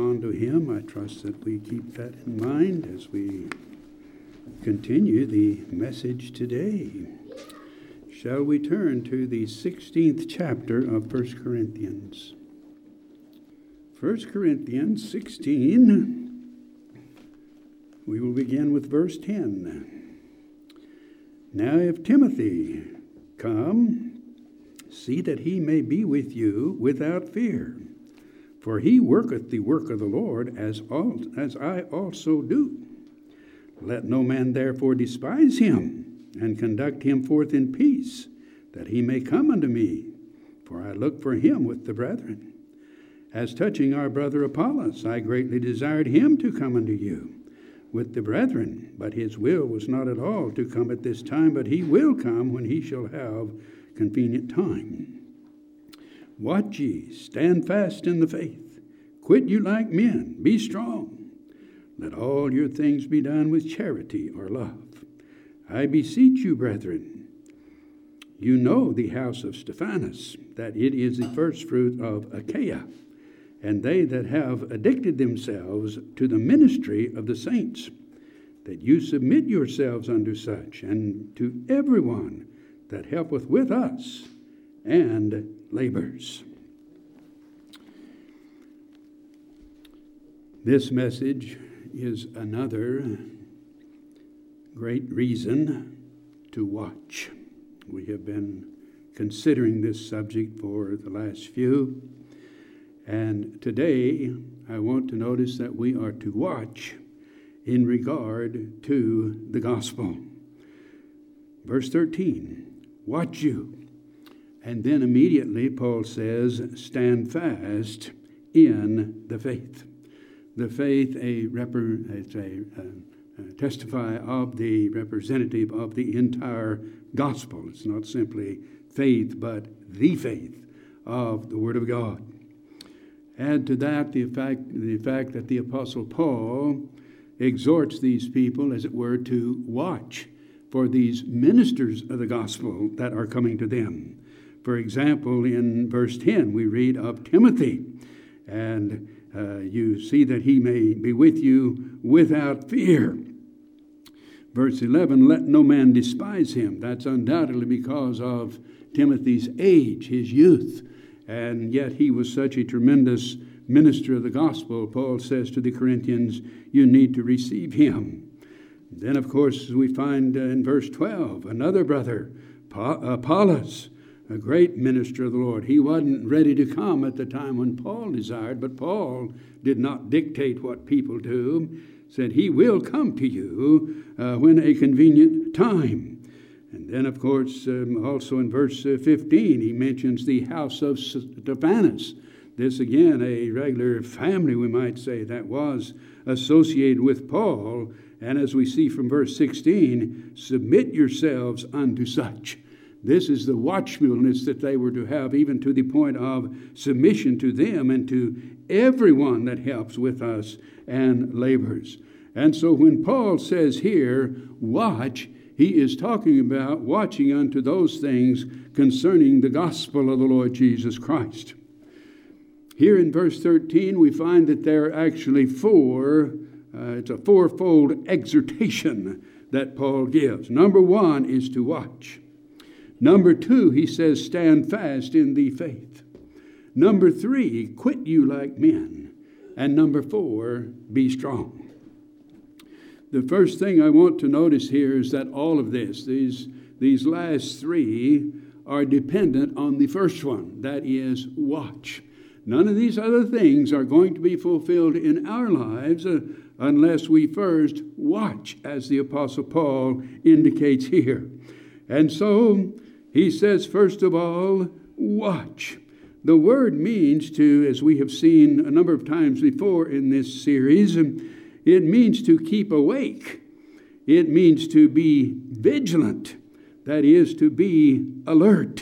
respond to him. I trust that we keep that in mind as we continue the message today. Shall we turn to the 16th chapter of 1 Corinthians? 1 Corinthians 16, we will begin with verse 10. Now if Timothy come, see that he may be with you without fear. For he worketh the work of the Lord, as I also do. Let no man therefore despise him, and conduct him forth in peace, that he may come unto me. For I look for him with the brethren. As touching our brother Apollos, I greatly desired him to come unto you with the brethren, but his will was not at all to come at this time, but he will come when he shall have convenient time. Watch ye, stand fast in the faith, quit you like men, be strong. Let all your things be done with charity or love. I beseech you, brethren, you know the house of Stephanas, that it is the firstfruit of Achaia, and they that have addicted themselves to the ministry of the saints, that you submit yourselves unto such, and to everyone that helpeth with us and labors. This message is another great reason to watch. We have been considering this subject for the last few, and today I want to notice that we are to watch in regard to the gospel. Verse 13, watch you. And then immediately Paul says, stand fast in the faith. The faith, testify of the representative of the entire gospel. It's not simply faith, but the faith of the Word of God. Add to that the fact that the Apostle Paul exhorts these people, as it were, to watch for these ministers of the gospel that are coming to them. For example, in verse 10, we read of Timothy, and you see that he may be with you without fear. Verse 11, let no man despise him. That's undoubtedly because of Timothy's age, his youth. And yet he was such a tremendous minister of the gospel. Paul says to the Corinthians, you need to receive him. Then, of course, we find in verse 12, another brother, Apollos, a great minister of the Lord. He wasn't ready to come at the time when Paul desired, but Paul did not dictate what people do. Said he will come to you when a convenient time. And then, of course, also in verse 15, he mentions the house of Stephanas. This, again, a regular family, we might say, that was associated with Paul. And as we see from verse 16, submit yourselves unto such. This is the watchfulness that they were to have, even to the point of submission to them and to everyone that helps with us and labors. And so when Paul says here, watch, he is talking about watching unto those things concerning the gospel of the Lord Jesus Christ. Here in verse 13, we find that there are actually it's a fourfold exhortation that Paul gives. Number one is to watch. Number two, he says, stand fast in the faith. Number three, quit you like men. And number four, be strong. The first thing I want to notice here is that all of this, these last three, are dependent on the first one, that is, watch. None of these other things are going to be fulfilled in our lives unless we first watch, as the Apostle Paul indicates here. And so he says, first of all, watch. The word means to, as we have seen a number of times before in this series, it means to keep awake. It means to be vigilant. That is, to be alert.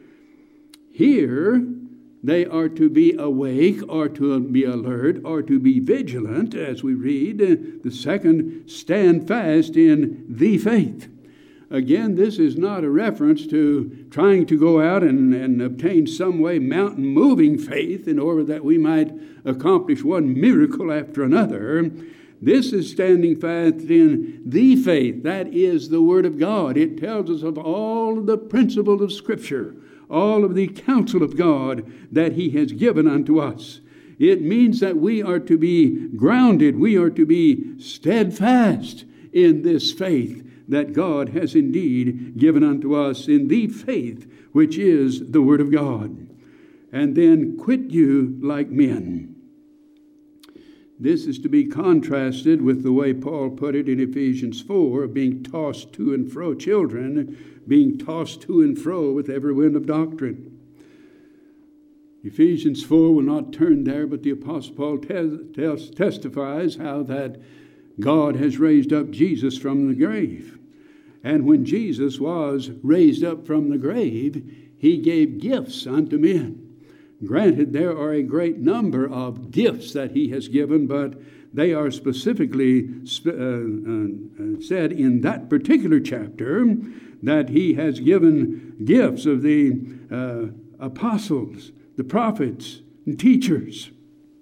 Here, they are to be awake or to be alert or to be vigilant, as we read. The second, stand fast in the faith. Again, this is not a reference to trying to go out and obtain some way mountain-moving faith in order that we might accomplish one miracle after another. This is standing fast in the faith. That is the Word of God. It tells us of all of the principles of Scripture, all of the counsel of God that He has given unto us. It means that we are to be grounded, we are to be steadfast in this faith that God has indeed given unto us, in the faith which is the Word of God. And then quit you like men. This is to be contrasted with the way Paul put it in Ephesians 4, being tossed to and fro, children being tossed to and fro with every wind of doctrine. Ephesians 4 will not turn there, but the Apostle Paul testifies how that God has raised up Jesus from the grave. And when Jesus was raised up from the grave, He gave gifts unto men. Granted, there are a great number of gifts that He has given, but they are specifically said in that particular chapter that He has given gifts of the apostles, the prophets, and teachers.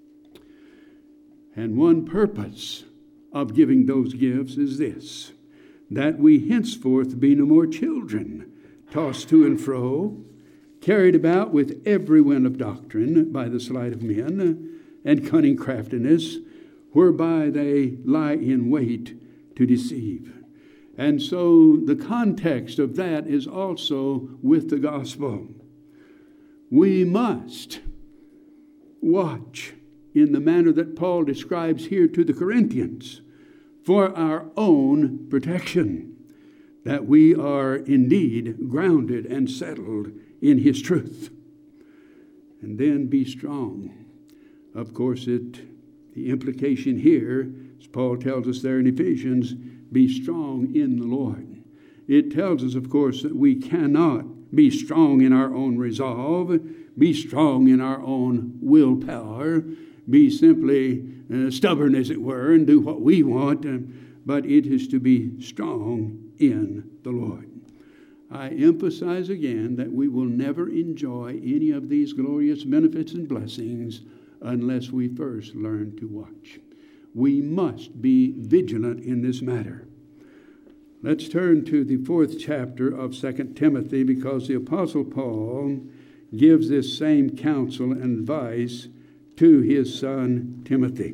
And one purpose of giving those gifts is this, that we henceforth be no more children, tossed to and fro, carried about with every wind of doctrine by the sleight of men and cunning craftiness, whereby they lie in wait to deceive. And so the context of that is also with the gospel. We must watch in the manner that Paul describes here to the Corinthians for our own protection, that we are indeed grounded and settled in His truth. And then be strong. Of course, the implication here, as Paul tells us there in Ephesians, be strong in the Lord. It tells us, of course, that we cannot be strong in our own resolve, be strong in our own willpower, be simply stubborn, as it were, and do what we want, but it is to be strong in the Lord. I emphasize again that we will never enjoy any of these glorious benefits and blessings unless we first learn to watch. We must be vigilant in this matter. Let's turn to the 4th chapter of 2 Timothy, because the Apostle Paul gives this same counsel and advice to his son Timothy.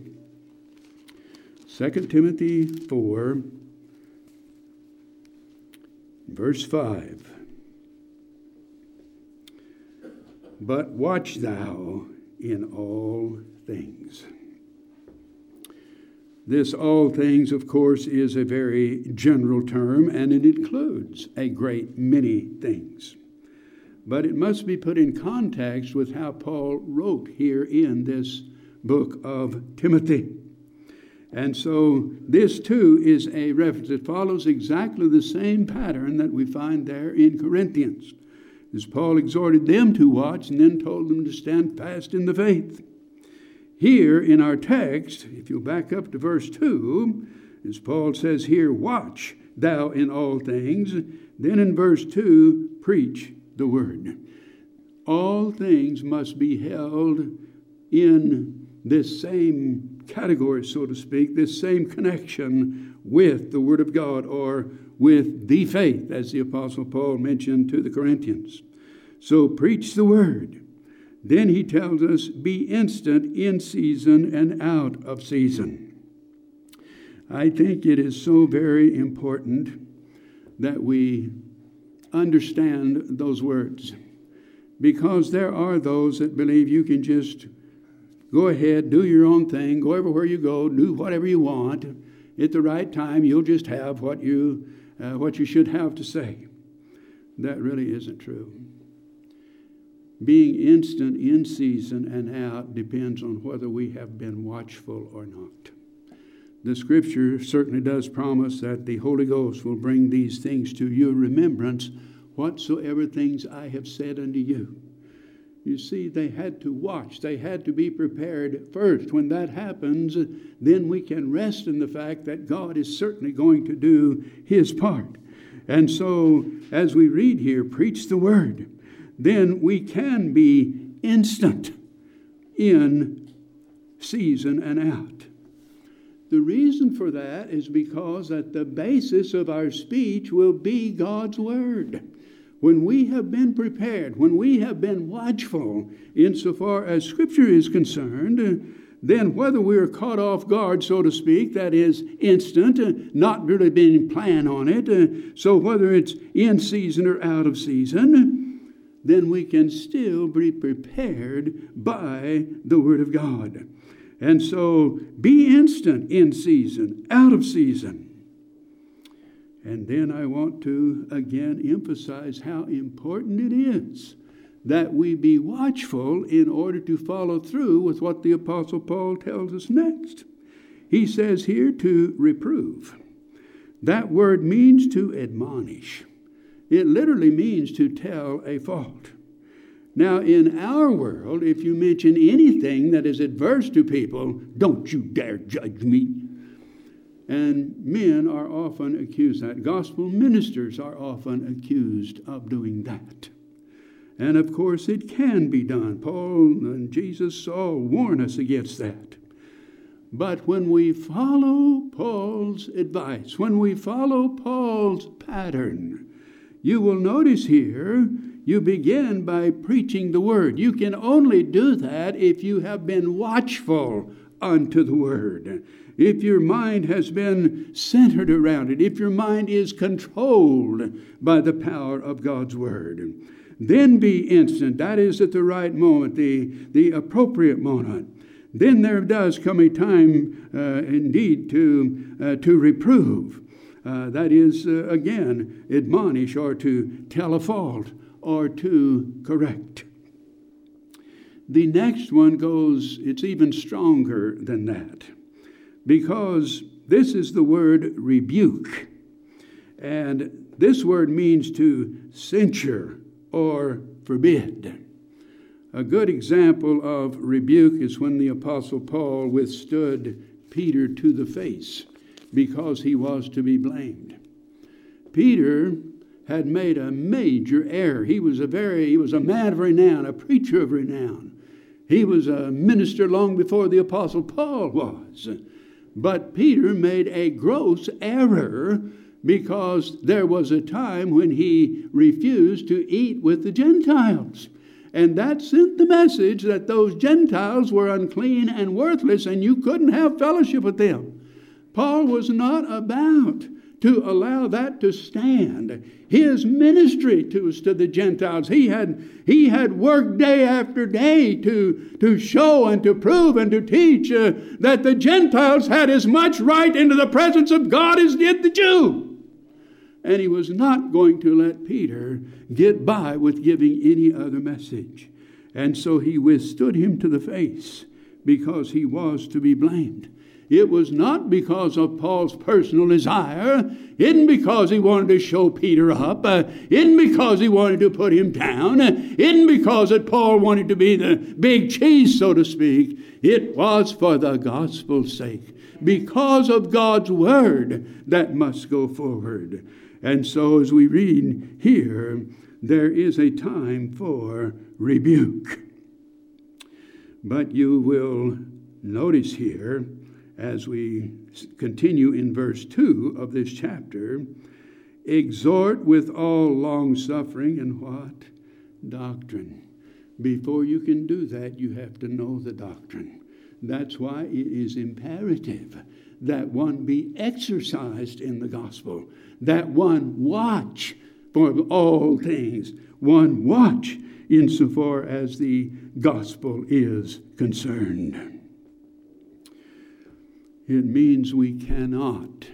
2 Timothy 4, verse 5. But watch thou in all things. This all things, of course, is a very general term, and it includes a great many things. But it must be put in context with how Paul wrote here in this book of Timothy. And so this too is a reference. It follows exactly the same pattern that we find there in Corinthians, as Paul exhorted them to watch and then told them to stand fast in the faith. Here in our text, if you'll back up to verse 2, as Paul says here, watch thou in all things. Then in verse 2, preach the word. All things must be held in this same category, so to speak, this same connection with the Word of God, or with the faith, as the Apostle Paul mentioned to the Corinthians. So preach the Word. Then he tells us, be instant in season and out of season. I think it is so very important that we understand those words, because there are those that believe you can just go ahead, do your own thing, go everywhere you go, do whatever you want. At the right time, you'll just have what you should have to say. That really isn't true. Being instant in season and out depends on whether we have been watchful or not. The Scripture certainly does promise that the Holy Ghost will bring these things to your remembrance, whatsoever things I have said unto you. You see, they had to watch. They had to be prepared first. When that happens, then we can rest in the fact that God is certainly going to do His part. And so, as we read here, preach the word, then we can be instant in season and out. The reason for that is because that the basis of our speech will be God's word. When we have been prepared, when we have been watchful insofar as Scripture is concerned, then whether we are caught off guard, so to speak, that is instant, not really being planned on it, so whether it's in season or out of season, then we can still be prepared by the Word of God. And so be instant in season, out of season. And then I want to again emphasize how important it is that we be watchful in order to follow through with what the Apostle Paul tells us next. He says here to reprove. That word means to admonish. It literally means to tell a fault. Now, in our world, if you mention anything that is adverse to people, don't you dare judge me. And men are often accused of that. Gospel ministers are often accused of doing that. And of course, it can be done. Paul and Jesus all warn us against that. But when we follow Paul's advice, when we follow Paul's pattern, you will notice here, you begin by preaching the word. You can only do that if you have been watchful unto the word. If your mind has been centered around it, if your mind is controlled by the power of God's word. Then be instant. That is at the right moment, the appropriate moment. Then there does come a time, indeed, to reprove. That is, again, admonish or to tell a fault or to correct. The next one goes, it's even stronger than that. Because this is the word rebuke. And this word means to censure or forbid. A good example of rebuke is when the Apostle Paul withstood Peter to the face because he was to be blamed. Peter had made a major error. He was a man of renown, a preacher of renown. He was a minister long before the Apostle Paul was. But Peter made a gross error because there was a time when he refused to eat with the Gentiles. And that sent the message that those Gentiles were unclean and worthless, and you couldn't have fellowship with them. Paul was not about to allow that to stand. His ministry to the Gentiles, he had worked day after day to show and to prove and to teach that the Gentiles had as much right into the presence of God as did the Jew. And he was not going to let Peter get by with giving any other message. And so he withstood him to the face because he was to be blamed. It was not because of Paul's personal desire. It isn't because he wanted to show Peter up. It isn't because he wanted to put him down. It isn't because that Paul wanted to be the big cheese, so to speak. It was for the gospel's sake. Because of God's word that must go forward. And so as we read here, there is a time for rebuke. But you will notice here, as we continue in verse 2 of this chapter, exhort with all long-suffering and what? Doctrine. Before you can do that, you have to know the doctrine. That's why it is imperative that one be exercised in the gospel, that one watch for all things, one watch insofar as the gospel is concerned. It means we cannot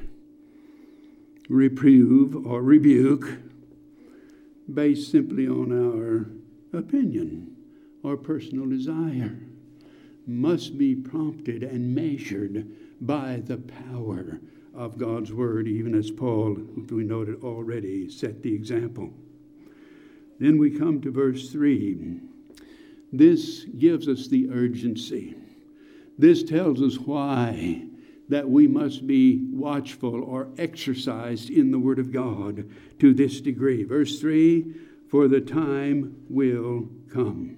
reprove or rebuke based simply on our opinion or personal desire. Must be prompted and measured by the power of God's word, even as Paul, we noted already, set the example. Then we come to verse 3. This gives us the urgency. This tells us why that we must be watchful or exercised in the Word of God to this degree. Verse 3, for the time will come.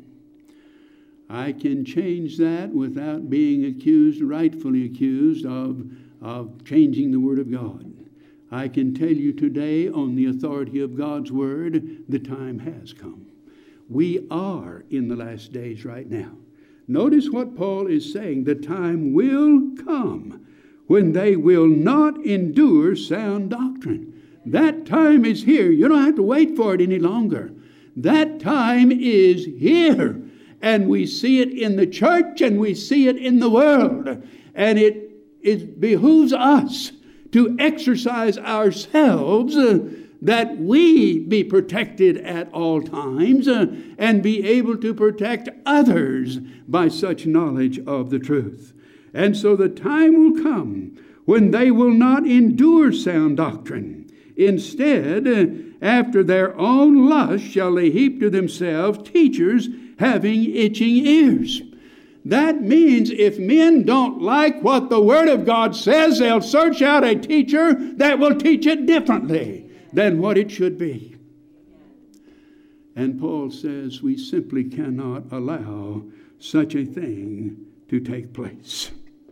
I can change that without being rightfully accused of changing the Word of God. I can tell you today, on the authority of God's Word, the time has come. We are in the last days right now. Notice what Paul is saying. The time will come when they will not endure sound doctrine. That time is here. You don't have to wait for it any longer. That time is here. And we see it in the church and we see it in the world. And it behooves us to exercise ourselves that we be protected at all times and be able to protect others by such knowledge of the truth. And so the time will come when they will not endure sound doctrine. Instead, after their own lust shall they heap to themselves teachers having itching ears. That means if men don't like what the Word of God says, they'll search out a teacher that will teach it differently than what it should be. And Paul says we simply cannot allow such a thing to take place.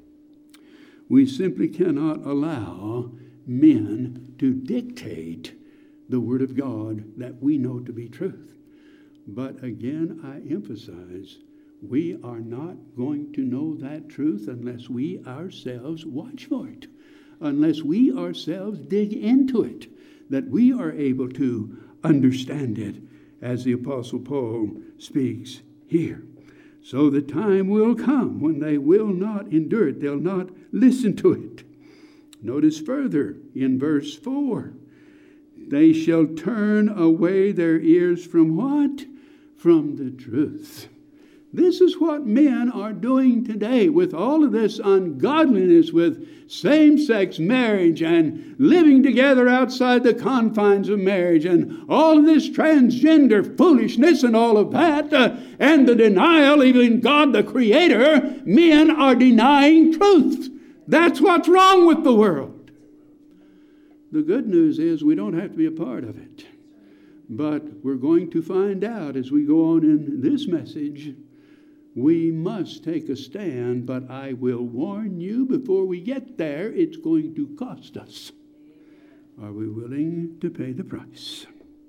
We simply cannot allow men to dictate the Word of God that we know to be truth. But again, I emphasize, we are not going to know that truth unless we ourselves watch for it, unless we ourselves dig into it, that we are able to understand it as the Apostle Paul speaks here. So the time will come when they will not endure it. They'll not listen to it. Notice further in verse 4. They shall turn away their ears from what? From the truth. This is what men are doing today with all of this ungodliness, with same-sex marriage and living together outside the confines of marriage and all of this transgender foolishness and all of that and the denial, even God the Creator. Men are denying truth. That's what's wrong with the world. The good news is we don't have to be a part of it. But we're going to find out as we go on in this message. We must take a stand, but I will warn you before we get there, it's going to cost us. Are we willing to pay the price?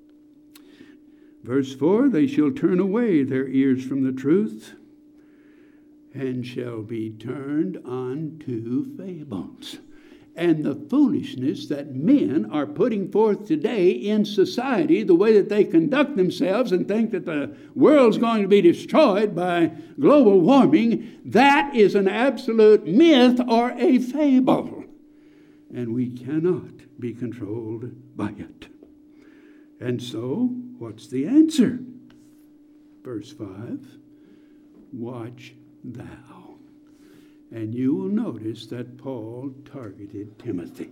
Verse 4, they shall turn away their ears from the truth and shall be turned unto fables. And the foolishness that men are putting forth today in society, the way that they conduct themselves and think that the world's going to be destroyed by global warming, that is an absolute myth or a fable. And we cannot be controlled by it. And so, what's the answer? Verse 5, watch thou. And you will notice that Paul targeted Timothy.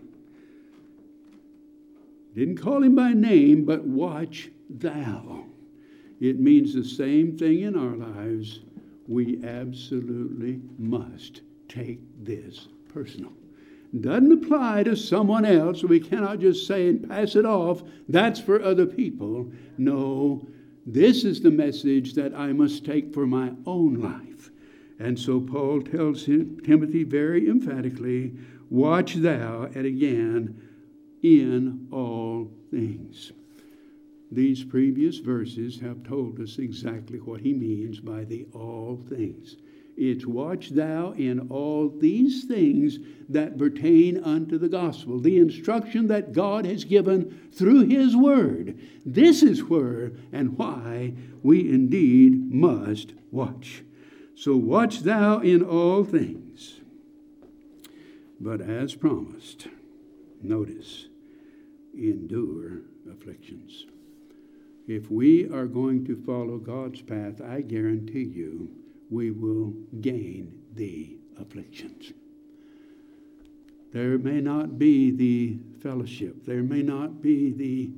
Didn't call him by name, but watch thou. It means the same thing in our lives. We absolutely must take this personal. It doesn't apply to someone else. We cannot just say and pass it off. That's for other people. No, this is the message that I must take for my own life. And so Paul tells Timothy very emphatically, watch thou, and again, in all things. These previous verses have told us exactly what he means by the all things. It's watch thou in all these things that pertain unto the gospel, the instruction that God has given through his word. This is where and why we indeed must watch. So watch thou in all things. But as promised, notice, endure afflictions. If we are going to follow God's path, I guarantee you, we will gain the afflictions. There may not be the fellowship. There may not be the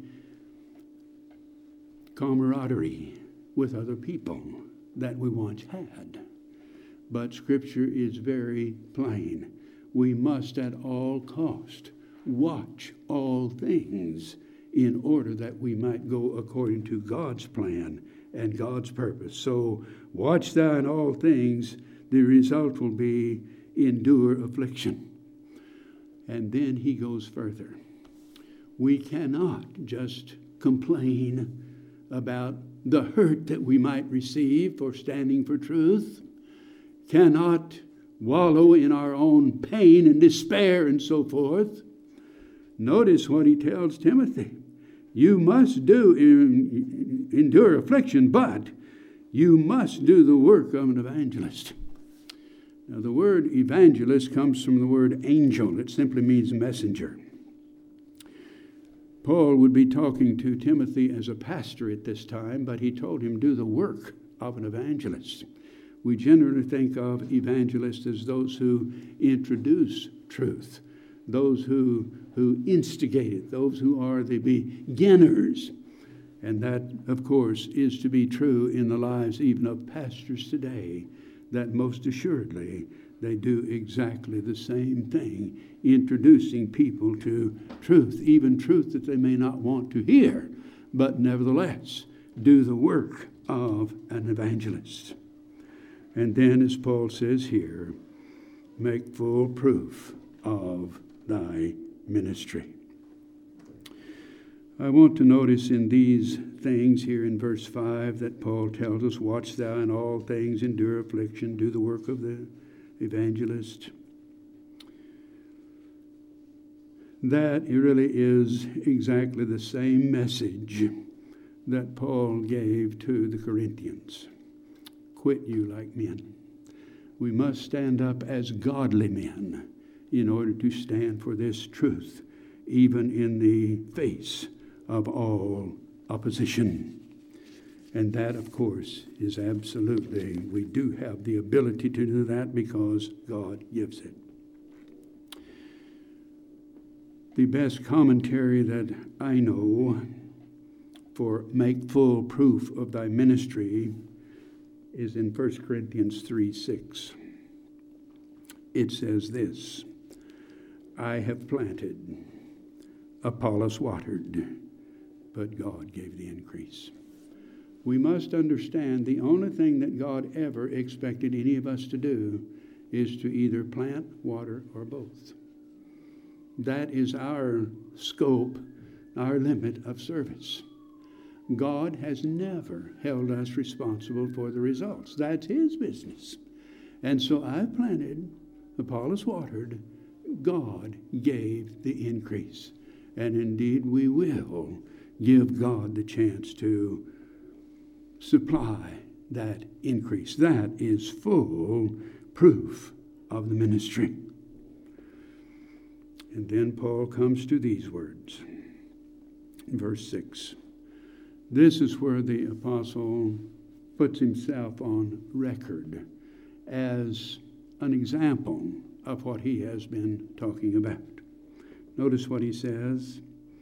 camaraderie with other people that we once had. But Scripture is very plain. we must at all cost watch all things in order that we might go according to God's plan and God's purpose. So watch thou in all things. The result will be endure affliction. And then he goes further. We cannot just complain about the hurt that we might receive for standing for truth, cannot wallow in our own pain and despair and so forth. Notice what he tells Timothy. You must endure affliction, but you must do the work of an evangelist. Now, the word evangelist comes from the word angel. It simply means messenger. Paul would be talking to Timothy as a pastor at this time, but he told him, do the work of an evangelist. We generally think of evangelists as those who introduce truth, those who instigate it, those who are the beginners. And that, of course, is to be true in the lives even of pastors today, that most assuredly they do exactly the same thing, introducing people to truth, even truth that they may not want to hear, but nevertheless do the work of an evangelist. And then, as Paul says here, make full proof of thy ministry. I want to notice in these things here in verse 5 that Paul tells us, watch thou in all things, endure affliction, do the work of the evangelist. That really is exactly the same message that Paul gave to the Corinthians. Quit you like men. We must stand up as godly men in order to stand for this truth, even in the face of all opposition. And that, of course, is absolutely, we do have the ability to do that because God gives it. The best commentary that I know for make full proof of thy ministry is in 1 Corinthians 3:6. It says this, I have planted, Apollos watered, but God gave the increase. We must understand the only thing that God ever expected any of us to do is to either plant, water, or both. That is our scope, our limit of service. God has never held us responsible for the results. That's his business. And so I planted, Apollos watered, God gave the increase. And indeed we will give God the chance to supply that increase. That is full proof of the ministry. And then Paul comes to these words. Verse 6. This is where the apostle puts himself on record as an example of what he has been talking about. Notice what he says.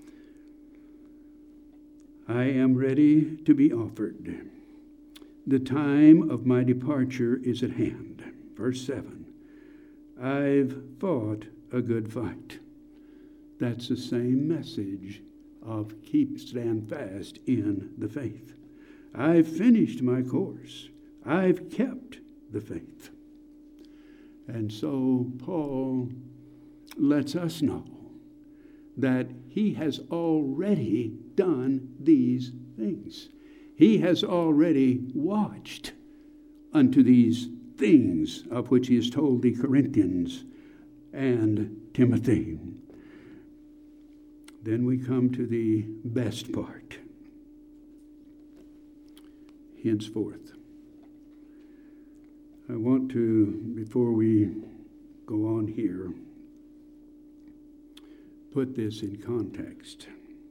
I am ready to be offered. The time of my departure is at hand. Verse 7. I've fought a good fight. That's the same message of stand fast in the faith. I've finished my course. I've kept the faith. And so Paul lets us know that he has already done these things. He has already watched unto these things of which he has told the Corinthians and Timothy. Then we come to the best part. Henceforth, I want to, before we go on here, put this in context.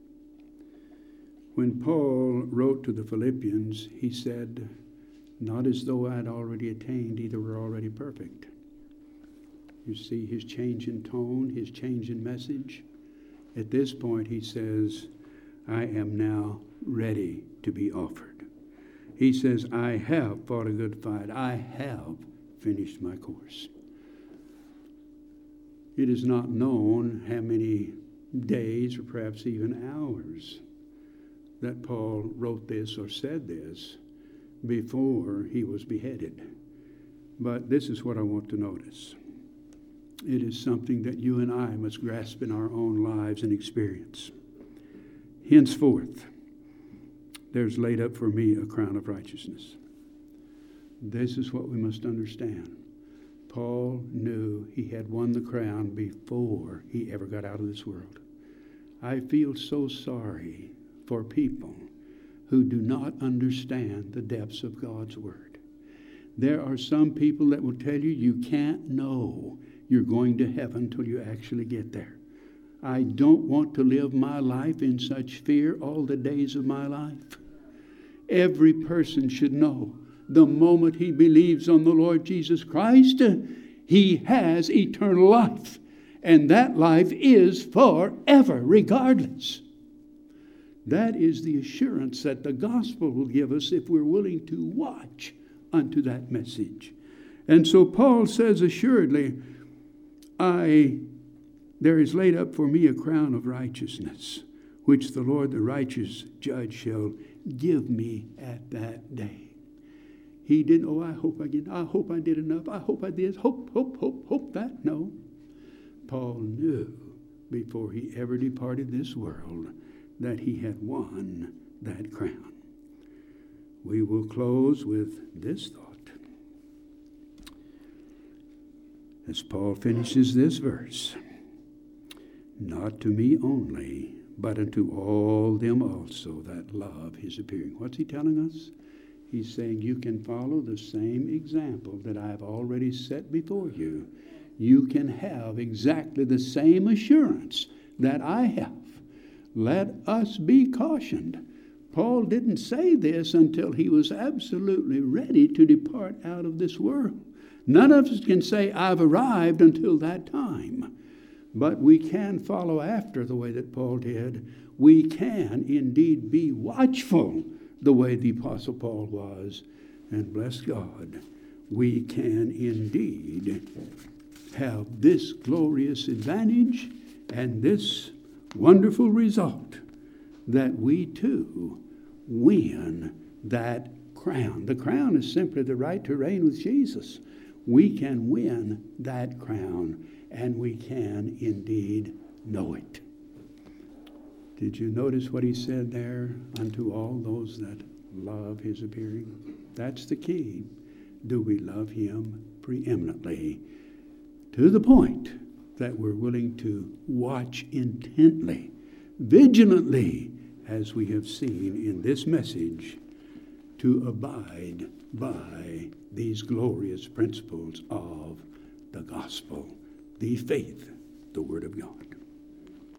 When Paul wrote to the Philippians, he said, not as though I had already attained, either were already perfect. You see his change in tone, his change in message. At this point, he says, I am now ready to be offered. He says, I have fought a good fight. I have finished my course. It is not known how many days or perhaps even hours that Paul wrote this or said this before he was beheaded. But this is what I want to notice. It is something that you and I must grasp in our own lives and experience. Henceforth, there's laid up for me a crown of righteousness. This is what we must understand. Paul knew he had won the crown before he ever got out of this world. I feel so sorry for people who do not understand the depths of God's Word. There are some people that will tell you you can't know you're going to heaven until you actually get there. I don't want to live my life in such fear all the days of my life. Every person should know the moment he believes on the Lord Jesus Christ, he has eternal life. And that life is forever, regardless. That is the assurance that the gospel will give us if we're willing to watch unto that message. And so Paul says, assuredly, there is laid up for me a crown of righteousness, which the Lord, the righteous judge, shall give me at that day. He didn't, I hope I did enough. I hope I did. Hope that. No. Paul knew before he ever departed this world that he had won that crown. We will close with this thought. As Paul finishes this verse, not to me only, but unto all them also that love his appearing. What's he telling us? He's saying you can follow the same example that I've already set before you. You can have exactly the same assurance that I have. Let us be cautioned. Paul didn't say this until he was absolutely ready to depart out of this world. None of us can say, I've arrived until that time. But we can follow after the way that Paul did. We can indeed be watchful the way the Apostle Paul was. And bless God, we can indeed have this glorious advantage and this wonderful result that we too win that crown. The crown is simply the right to reign with Jesus. We can win that crown, and we can indeed know it. Did you notice what he said there? Unto all those that love his appearing. That's the key. Do we love him preeminently to the point that we're willing to watch intently, vigilantly, as we have seen in this message, to abide by these glorious principles of the gospel, the faith, the Word of God.